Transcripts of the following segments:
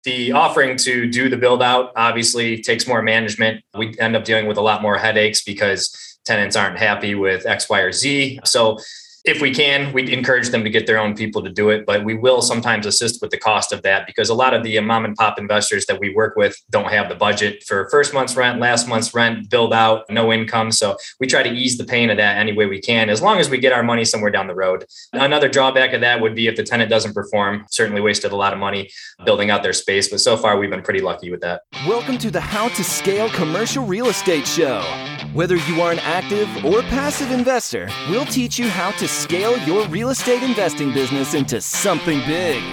The offering to do the build out obviously takes more management. We end up dealing with a lot more headaches because tenants aren't happy with X, Y, or Z. So if we can, we encourage them to get their own people to do it, but we will sometimes assist with the cost of that because a lot of the mom and pop investors that we work with don't have the budget for first month's rent, last month's rent, build out, no income. So we try to ease the pain of that any way we can, as long as we get our money somewhere down the road. Another drawback of that would be if the tenant doesn't perform, certainly wasted a lot of money building out their space. But so far, we've been pretty lucky with that. Welcome to the How to Scale Commercial Real Estate Show. Whether you are an active or passive investor, we'll teach you how to scale your real estate investing business into something big.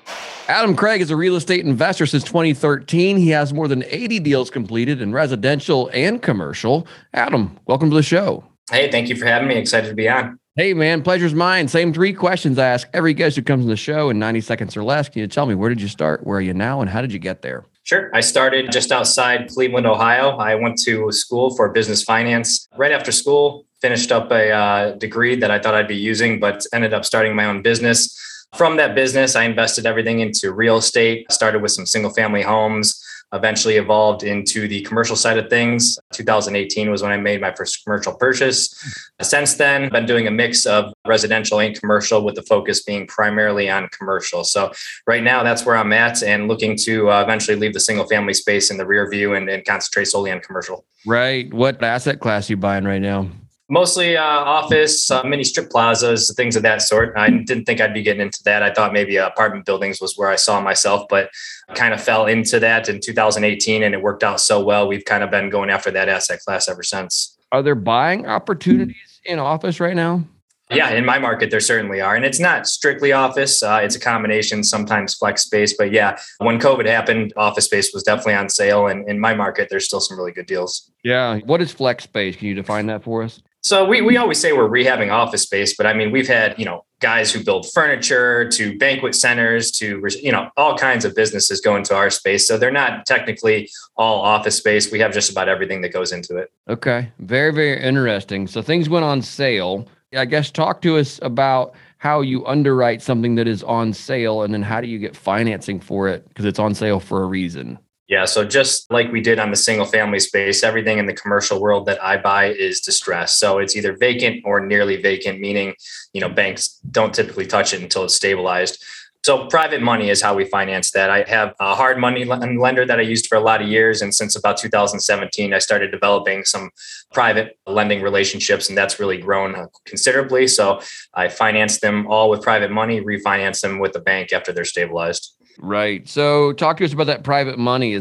Adam Craig is a real estate investor since 2013. He has more than 80 deals completed in residential and commercial. Adam, welcome to the show. Hey, thank you for having me. Excited to be on. Hey, man, pleasure's mine. Same 3 questions I ask every guest who comes on the show in 90 seconds or less. Can you tell me, where did you start? Where are you now? And how did you get there? Sure. I started just outside Cleveland, Ohio. I went to school for business finance. Right after school, finished up a degree that I thought I'd be using, but ended up starting my own business. From that business, I invested everything into real estate. Started with some single family homes, eventually evolved into the commercial side of things. 2018 was when I made my first commercial purchase. Since then, I've been doing a mix of residential and commercial, with the focus being primarily on commercial. So right now, that's where I'm at, and looking to eventually leave the single family space in the rear view and concentrate solely on commercial. Right. What asset class are you buying right now? Mostly office, mini strip plazas, things of that sort. I didn't think I'd be getting into that. I thought maybe apartment buildings was where I saw myself, but kind of fell into that in 2018, and it worked out so well. We've kind of been going after that asset class ever since. Are there buying opportunities in office right now? Yeah, in my market, there certainly are. And it's not strictly office. It's a combination, sometimes flex space. But yeah, when COVID happened, office space was definitely on sale. And in my market, there's still some really good deals. Yeah. What is flex space? Can you define that for us? So we always say we're rehabbing office space, but I mean, we've had, guys who build furniture to banquet centers to, all kinds of businesses go into our space. So they're not technically all office space. We have just about everything that goes into it. Okay. Very, very interesting. So things went on sale. I guess talk to us about how you underwrite something that is on sale, and then how do you get financing for it? Because it's on sale for a reason. Yeah. So just like we did on the single family space, everything in the commercial world that I buy is distressed. So it's either vacant or nearly vacant, meaning, banks don't typically touch it until it's stabilized. So private money is how we finance that. I have a hard money lender that I used for a lot of years. And since about 2017, I started developing some private lending relationships, and that's really grown considerably. So I finance them all with private money, refinance them with the bank after they're stabilized. Right. So talk to us about that private money.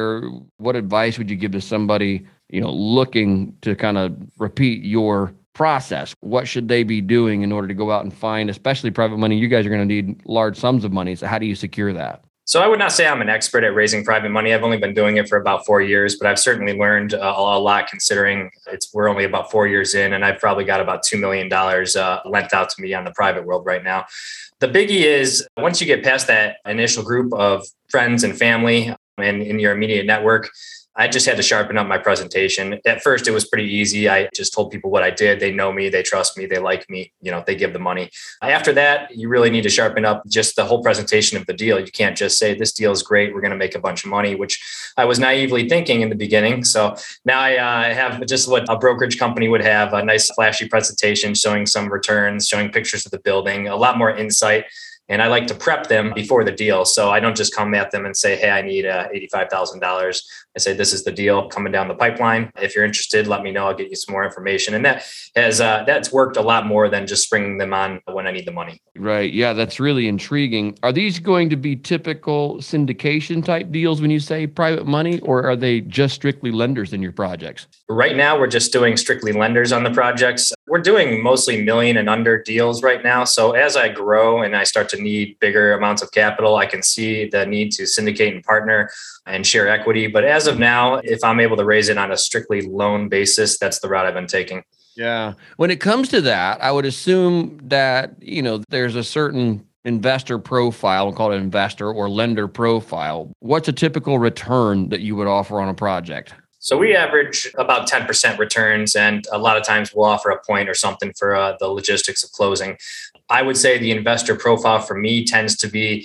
What advice would you give to somebody, looking to kind of repeat your process? What should they be doing in order to go out and find, especially private money? You guys are going to need large sums of money. So how do you secure that? So I would not say I'm an expert at raising private money. I've only been doing it for about 4 years, but I've certainly learned a lot, considering we're only about 4 years in, and I've probably got about $2 million lent out to me on the private world right now. The biggie is once you get past that initial group of friends and family and in your immediate network, I just had to sharpen up my presentation. At first, it was pretty easy. I just told people what I did. They know me, they trust me, they like me, they give the money. After that, you really need to sharpen up just the whole presentation of the deal. You can't just say, this deal is great, we're going to make a bunch of money, which I was naively thinking in the beginning. So now I have just what a brokerage company would have, a nice flashy presentation showing some returns, showing pictures of the building, a lot more insight. And I like to prep them before the deal. So I don't just come at them and say, hey, I need $85,000. I say, this is the deal coming down the pipeline. If you're interested, let me know. I'll get you some more information. And that's worked a lot more than just bringing them on when I need the money. Right. Yeah, that's really intriguing. Are these going to be typical syndication type deals when you say private money, or are they just strictly lenders in your projects? Right now, we're just doing strictly lenders on the projects. We're doing mostly million and under deals right now. So as I grow and I start to need bigger amounts of capital, I can see the need to syndicate and partner and share equity. But as of now, if I'm able to raise it on a strictly loan basis, that's the route I've been taking. Yeah. When it comes to that, I would assume that, there's a certain investor profile, we'll call it investor or lender profile. What's a typical return that you would offer on a project? So we average about 10% returns, and a lot of times we'll offer a point or something for the logistics of closing. I would say the investor profile for me tends to be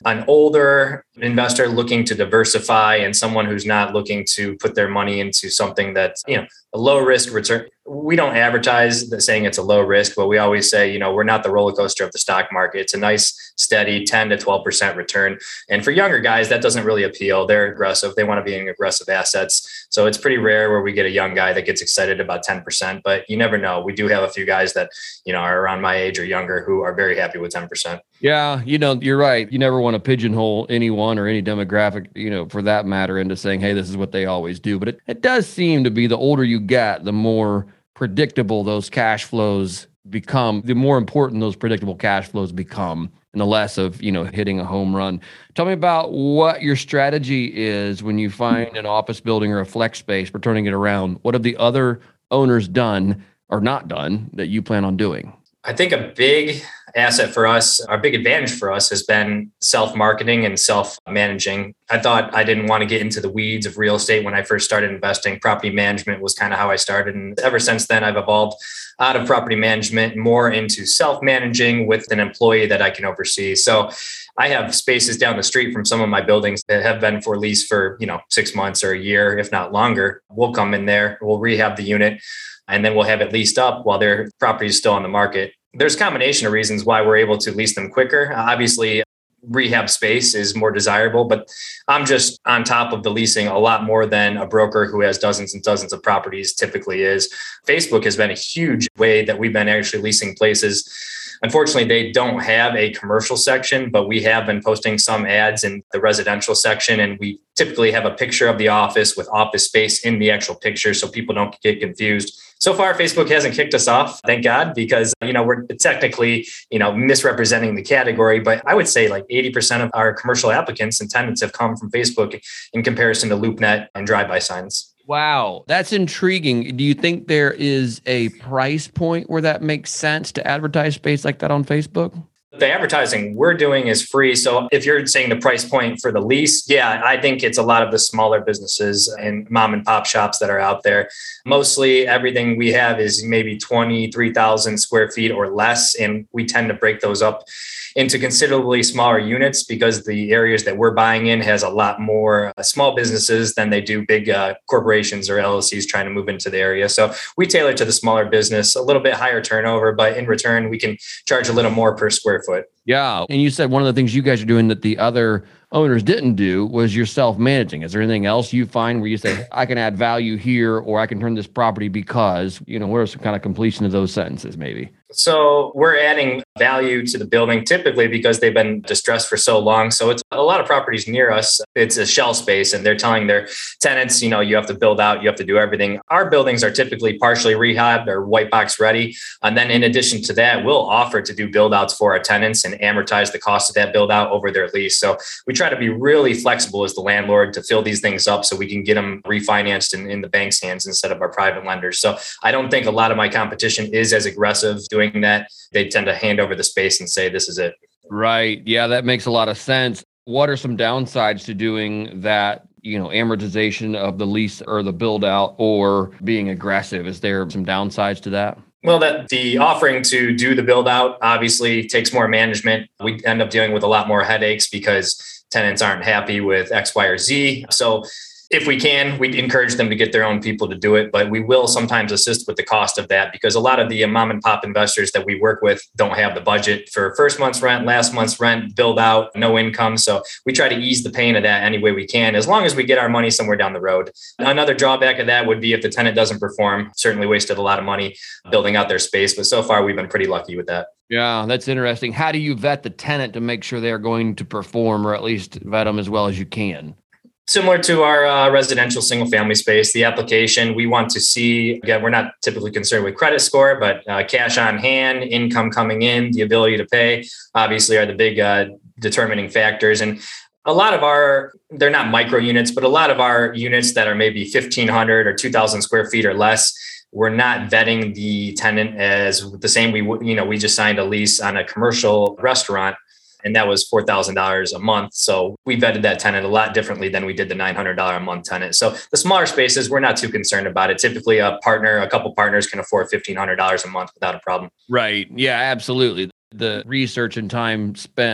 an older investor looking to diversify and someone who's not looking to put their money into something that's, a low risk return. We don't advertise that saying it's a low risk, but we always say, we're not the roller coaster of the stock market. It's a nice, steady 10 to 12% return. And for younger guys, that doesn't really appeal. They're aggressive. They want to be in aggressive assets. So it's pretty rare where we get a young guy that gets excited about 10%, but you never know. We do have a few guys that, are around my age or younger who are very happy with 10%. Yeah. You're right. You never want to pigeonhole anyone or any demographic, for that matter, into saying, hey, this is what they always do. But it does seem to be the older you get, the more predictable those cash flows become, the more important those predictable cash flows become, and the less of, hitting a home run. Tell me about what your strategy is when you find an office building or a flex space for turning it around. What have the other owners done or not done that you plan on doing? I think a big asset for us, our big advantage for us has been self-marketing and self-managing. I thought I didn't want to get into the weeds of real estate when I first started investing. Property management was kind of how I started. And ever since then, I've evolved out of property management more into self-managing with an employee that I can oversee. So I have spaces down the street from some of my buildings that have been for lease for, 6 months or a year, if not longer. We'll come in there, we'll rehab the unit, and then we'll have it leased up while their property is still on the market. There's a combination of reasons why we're able to lease them quicker. Obviously, rehab space is more desirable, but I'm just on top of the leasing a lot more than a broker who has dozens and dozens of properties typically is. Facebook has been a huge way that we've been actually leasing places. Unfortunately, they don't have a commercial section, but we have been posting some ads in the residential section, and we typically have a picture of the office with office space in the actual picture so people don't get confused. So far, Facebook hasn't kicked us off, thank God, because, we're technically, misrepresenting the category. But I would say like 80% of our commercial applicants and tenants have come from Facebook in comparison to LoopNet and drive-by signs. Wow, that's intriguing. Do you think there is a price point where that makes sense to advertise space like that on Facebook? The advertising we're doing is free. So if you're saying the price point for the lease, yeah, I think it's a lot of the smaller businesses and mom and pop shops that are out there. Mostly everything we have is maybe 23,000 square feet or less. And we tend to break those up into considerably smaller units because the areas that we're buying in has a lot more small businesses than they do big corporations or LLCs trying to move into the area. So we tailor to the smaller business, a little bit higher turnover, but in return, we can charge a little more per square foot. Yeah. And you said one of the things you guys are doing that the other owners didn't do was you're self-managing. Is there anything else you find where you say, I can add value here, or I can turn this property because, what are some kind of completion of those sentences maybe? So we're adding value to the building typically because they've been distressed for so long. So it's a lot of properties near us. It's a shell space and they're telling their tenants, you have to build out, you have to do everything. Our buildings are typically partially rehabbed or white box ready. And then in addition to that, we'll offer to do build outs for our tenants and amortize the cost of that build out over their lease. So we try to be really flexible as the landlord to fill these things up so we can get them refinanced in the bank's hands instead of our private lenders. So I don't think a lot of my competition is as aggressive doing that. They tend to hand over the space and say, this is it. Right. Yeah, that makes a lot of sense. What are some downsides to doing that, amortization of the lease or the build out or being aggressive? Is there some downsides to that? Well, that the offering to do the build out obviously takes more management. We end up dealing with a lot more headaches because tenants aren't happy with X, Y, or Z. So if we can, we'd encourage them to get their own people to do it, but we will sometimes assist with the cost of that because a lot of the mom and pop investors that we work with don't have the budget for first month's rent, last month's rent, build out, no income. So we try to ease the pain of that any way we can, as long as we get our money somewhere down the road. Another drawback of that would be if the tenant doesn't perform, certainly wasted a lot of money building out their space. But so far, we've been pretty lucky with that. Yeah, that's interesting. How do you vet the tenant to make sure they're going to perform, or at least vet them as well as you can? Similar to our residential single family space, the application, we want to see, again, we're not typically concerned with credit score, but cash on hand, income coming in, the ability to pay, obviously are the big determining factors. And a lot of they're not micro units, but a lot of our units that are maybe 1,500 or 2,000 square feet or less, we're not vetting the tenant as the same. We just signed a lease on a commercial restaurant, and that was $4,000 a month. So we vetted that tenant a lot differently than we did the $900 a month tenant. So the smaller spaces, we're not too concerned about it. Typically a couple partners can afford $1,500 a month without a problem. Right. Yeah, absolutely. The research and time spent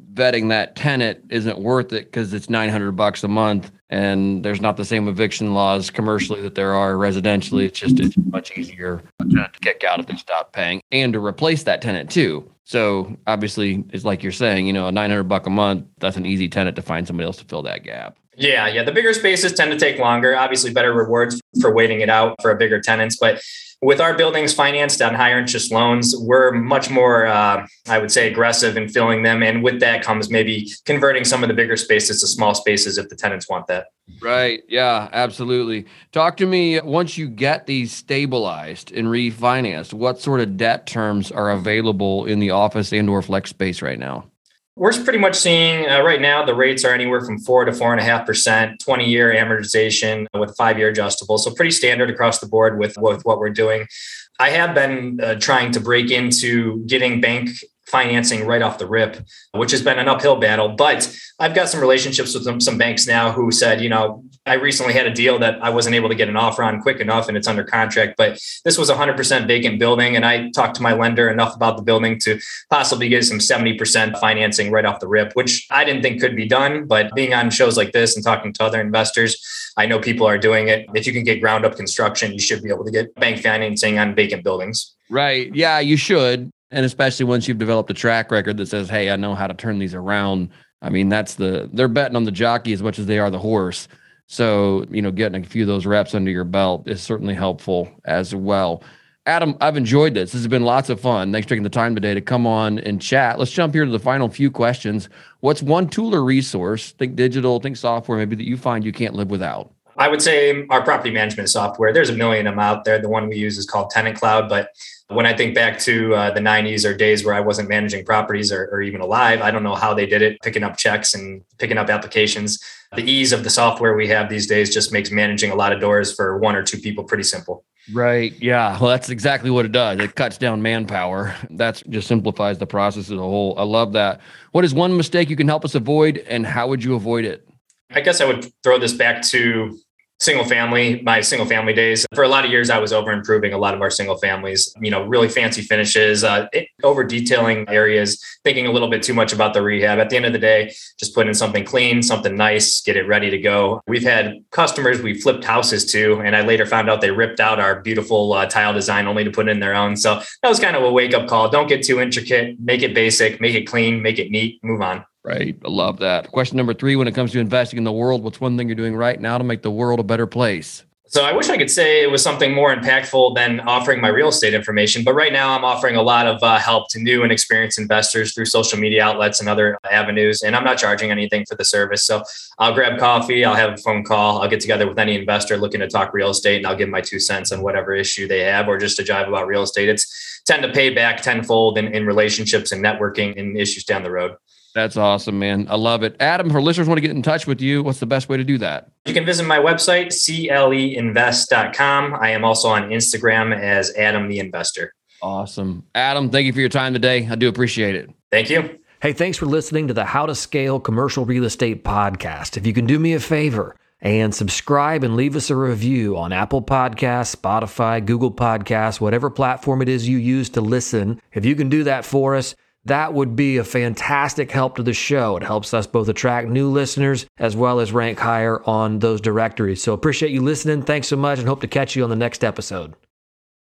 vetting that tenant isn't worth it because it's $900 a month and there's not the same eviction laws commercially that there are residentially. It's much easier for a tenant to kick out if they stop paying and to replace that tenant too. So obviously, it's like you're saying, a $900 a month, that's an easy tenant to find somebody else to fill that gap. Yeah. The bigger spaces tend to take longer, obviously better rewards for waiting it out for a bigger tenants. But with our buildings financed on higher interest loans, we're much more, I would say, aggressive in filling them. And with that comes maybe converting some of the bigger spaces to small spaces if the tenants want that. Right. Yeah, absolutely. Talk to me, once you get these stabilized and refinanced, what sort of debt terms are available in the office and or flex space right now? We're pretty much seeing right now the rates are anywhere from 4 to 4.5%, 20-year amortization with 5-year adjustable. So pretty standard across the board with what we're doing. I have been trying to break into getting bank financing right off the rip, which has been an uphill battle. But I've got some relationships with some banks now who said, I recently had a deal that I wasn't able to get an offer on quick enough and it's under contract, but this was a 100% vacant building. And I talked to my lender enough about the building to possibly get some 70% financing right off the rip, which I didn't think could be done. But being on shows like this and talking to other investors, I know people are doing it. If you can get ground up construction, you should be able to get bank financing on vacant buildings. Right. Yeah, you should. And especially once you've developed a track record that says, hey, I know how to turn these around. I mean, they're betting on the jockey as much as they are the horse. So, getting a few of those reps under your belt is certainly helpful as well. Adam, I've enjoyed this. This has been lots of fun. Thanks for taking the time today to come on and chat. Let's jump here to the final few questions. What's one tool or resource, think digital, think software, maybe that you find you can't live without? I would say our property management software. There's a million of them out there. The one we use is called Tenant Cloud. But when I think back to the 90s or days where I wasn't managing properties or even alive, I don't know how they did it, picking up checks and picking up applications. The ease of the software we have these days just makes managing a lot of doors for 1 or 2 people pretty simple. Right. Yeah. Well, that's exactly what it does. It cuts down manpower. That just simplifies the process as a whole. I love that. What is one mistake you can help us avoid, and how would you avoid it? I guess I would throw this back to my single family days. For a lot of years, I was over improving a lot of our single families, really fancy finishes, over detailing areas, thinking a little bit too much about the rehab. At the end of the day, just put in something clean, something nice, get it ready to go. We've had customers we flipped houses to, and I later found out they ripped out our beautiful tile design only to put in their own. So that was kind of a wake up call. Don't get too intricate, make it basic, make it clean, make it neat, move on. Right. I love that. Question number 3, when it comes to investing in the world, what's one thing you're doing right now to make the world a better place? So I wish I could say it was something more impactful than offering my real estate information. But right now I'm offering a lot of help to new and experienced investors through social media outlets and other avenues. And I'm not charging anything for the service. So I'll grab coffee. I'll have a phone call. I'll get together with any investor looking to talk real estate, and I'll give my 2 cents on whatever issue they have or just to jive about real estate. It's tend to pay back tenfold in relationships and networking and issues down the road. That's awesome, man. I love it. Adam, for listeners want to get in touch with you, what's the best way to do that? You can visit my website, cleinvest.com. I am also on Instagram as Adam the Investor. Awesome. Adam, thank you for your time today. I do appreciate it. Thank you. Hey, thanks for listening to the How to Scale Commercial Real Estate podcast. If you can do me a favor and subscribe and leave us a review on Apple Podcasts, Spotify, Google Podcasts, whatever platform it is you use to listen, if you can do that for us, that would be a fantastic help to the show. It helps us both attract new listeners as well as rank higher on those directories. So appreciate you listening. Thanks so much and hope to catch you on the next episode.